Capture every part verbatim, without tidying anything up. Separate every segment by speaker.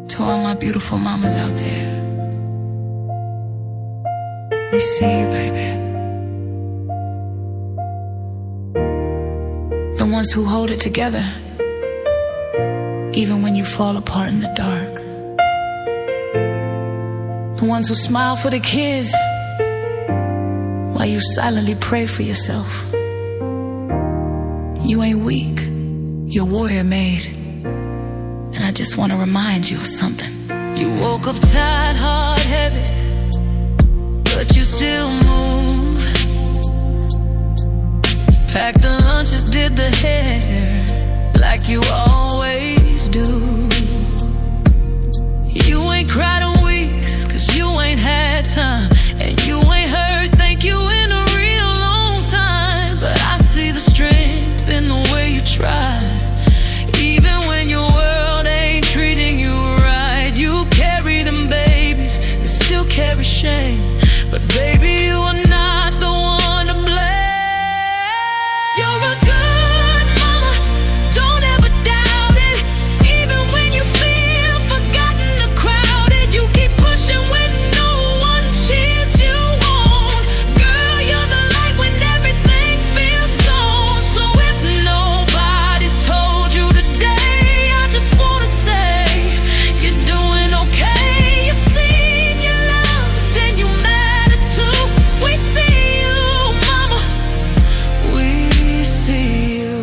Speaker 1: To all my beautiful mamas out there, we see you, baby. The ones who hold it together, even when you fall apart in the dark. The ones who smile for the kids while you silently pray for yourself. You ain't weak, you're warrior made. And I just want to remind you of something. You woke up tired, heart heavy, but you still move. Packed the lunches, did the hair, like you always do. You ain't cried in weeks, cause you ain't had time. And you ain't heard thank you in a real long time. But I see the strength in the way you try. Even when your world ain't treating you right, you carry them babies and still carry shame. But baby, you are not the one to blame. You're a good mama, don't ever doubt it. Even when you feel forgotten or crowded, you keep pushing when no one cheers you on. Girl, you're the light when everything feels gone. So if nobody's told you today, I just wanna say you're doing okay. You're seen, you're loved, and you matter too. We see you, mama, we see you.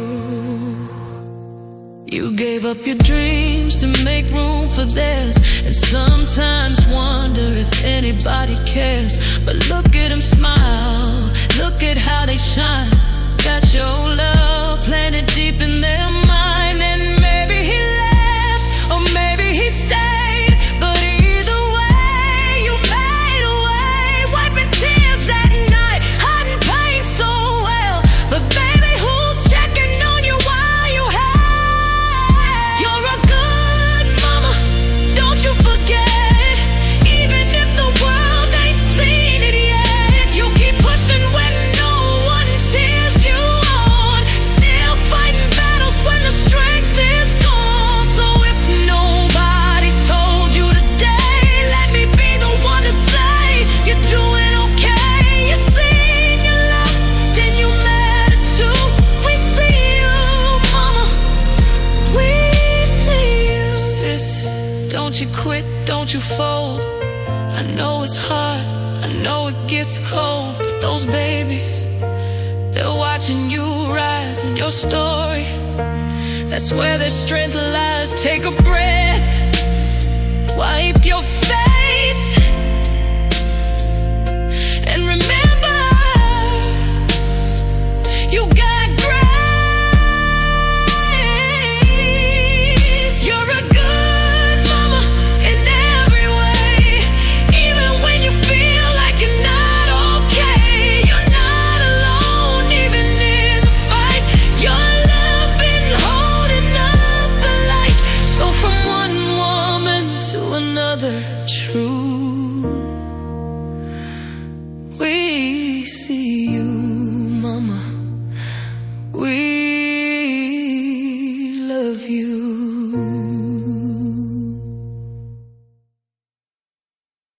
Speaker 1: You gave up your dreams to make room for theirs, and sometimes wonder if anybody cares. But look at them smile, look at how they shine. Got your love planted deep in their mind. And maybe he left, or maybe he stayed, but either way, you made a way. Wiping tears at night, hiding pain so well. But baby, who's checking on you while you have? You're a good mama, don't you forget. Even if the world ain't seen it yet, you keep pushing when no one cheers you on. Still fighting battles when the strength is gone. So if nobody's told you today, let me be the one to say you're doing okay. You're seen, you're loved, and you matter too. We see you, mama, we see you. Sis, don't you quit, don't you fold. I know it's hard, I know it gets cold, but those babies, they're watching you rise in your story. That's where their strength lies. Take a breath, wipe your face, and remember, you got grace. You're a good mama in every way. Even when you feel like you're not okay, you're not alone, even in the fight. Your love been holding up the light. So from one woman to another, true, we see you.